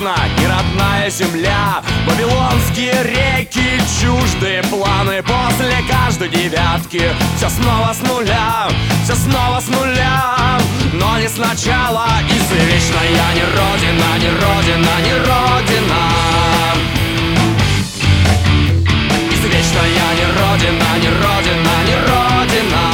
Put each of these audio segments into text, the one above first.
скучно, не родная земля. Вавилонские реки, чуждые планы. После каждой девятки все снова с нуля, все снова с нуля. Но не сначала, извечная не родина, не родина, не родина. Извечная не родина, не родина, не родина.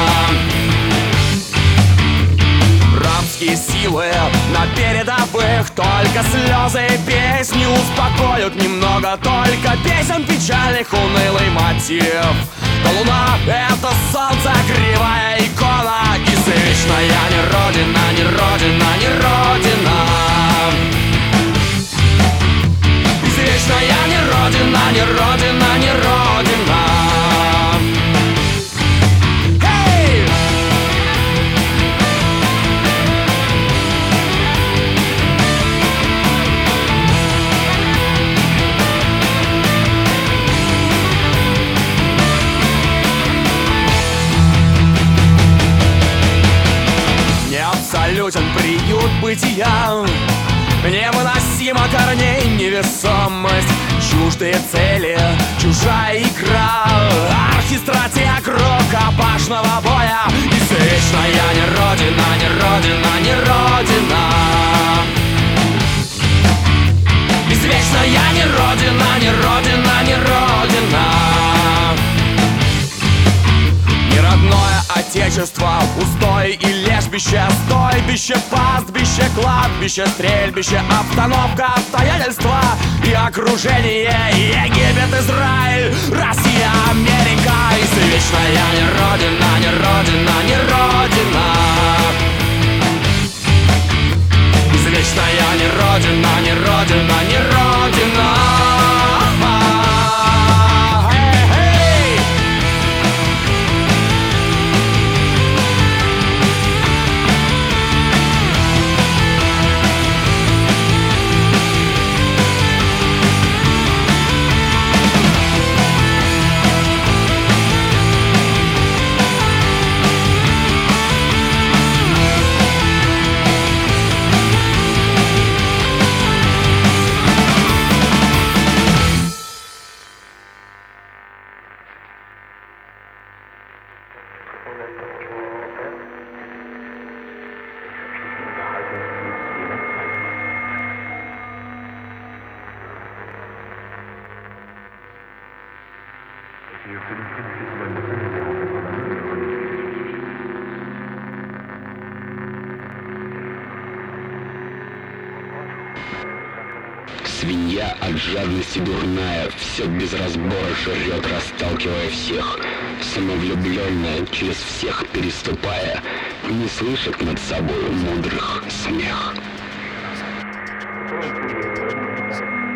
Рабские силы на передовых, только слезы и песни успокоят немного. Только песен печальных унылый мотив. Но луна — это солнце, кривая икона. Извечная не родина, не родина, не родина. Извечная не родина, не родина, не родина. Абсолютен приют бытия, невыносимо корней невесомость. Чуждые цели, чужая игра, архистратег рукопашного боя. Извечная не родина, не родина, не родина. Извечная не родина, не родина, не родина. Неродное отечество, устой и лежбище, стойбище, пастбище, кладбище, стрельбище, обстановка, обстоятельства и окружение. Египет, Израиль, Россия, Америка. Извечная не родина, не родина, не родина. Извечная не родина, не родина, не родина. Свинья от жадности дурная, все без разбора жрет, расталкивая всех. Самовлюбленная, через всех переступая, не слышит над собой мудрых смех.